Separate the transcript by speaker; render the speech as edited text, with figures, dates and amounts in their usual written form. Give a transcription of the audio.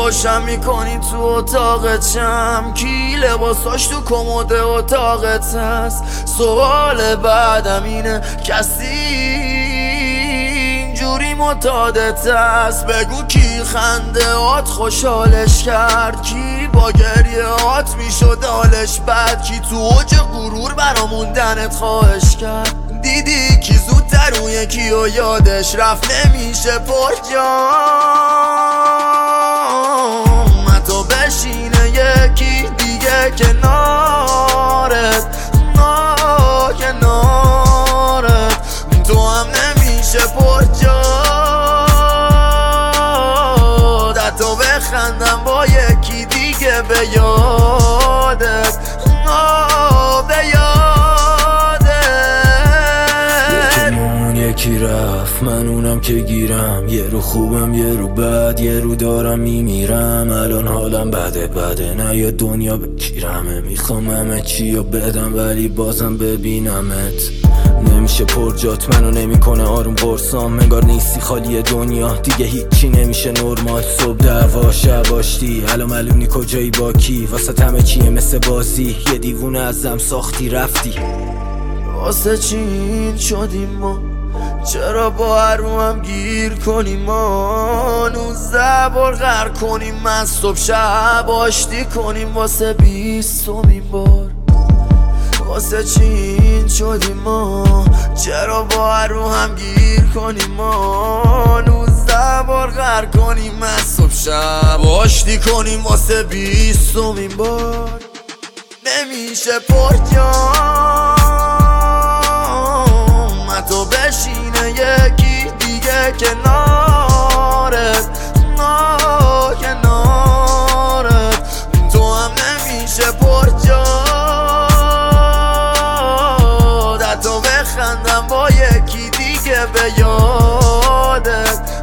Speaker 1: روشن میکنی تو اتاقت شم کی لباساش تو کمد اتاقت هست. سوال بعدم اینه کسی اینجوری معتادت هست. بگو کی خنده هات خوشحالش کرد، کی با گریه هات میشد حالش بد، کی تو اوج غرور برا موندنت خواهش کرد. دیدی کی زودتر اون یکی و یادش رفت نمیشه پر جام. حتی بشینه یکی دیگه کنارت کنارت تو هم نمیشه پر جاد. حتی بخندم با یکی دیگه به یادت به
Speaker 2: یکی رفت من اونم که گیرم، یه رو خوبم یه رو بد، یه رو دارم میمیرم. الان حالم بده نه یا دنیا بگیرمه. میخوام همه چی رو بدم ولی بازم ببینمت. نمیشه پر جات منو نمیکنه آروم قرصام. انگار نیستی خالی دنیا دیگه هیچی نمیشه نرمال. صبح دعوا شب آشتی الان معلوم کجایی با کی. واسه همه چیه مثل بازی، یه دیوونه ازم ساختی رفتی.
Speaker 1: واسه چی این شدیم ما؟ چرا با رو هم گیر کنیم ما؟ 19 بار غر کنیم من صبح شب آشتی کنیم واسه 20مین بار. واسه چی این شدیم ما؟ چرا با رو هم گیر کنیم ما؟ 19 بار غر کنیم من صبح شب آشتی کنیم واسه 20مین بار. نمیشه پر جام. حتی بشینه یکی دیگه کنارت کنارت تو هم نمیشه پر جاد. حتی بخندم با یکی دیگه به یادت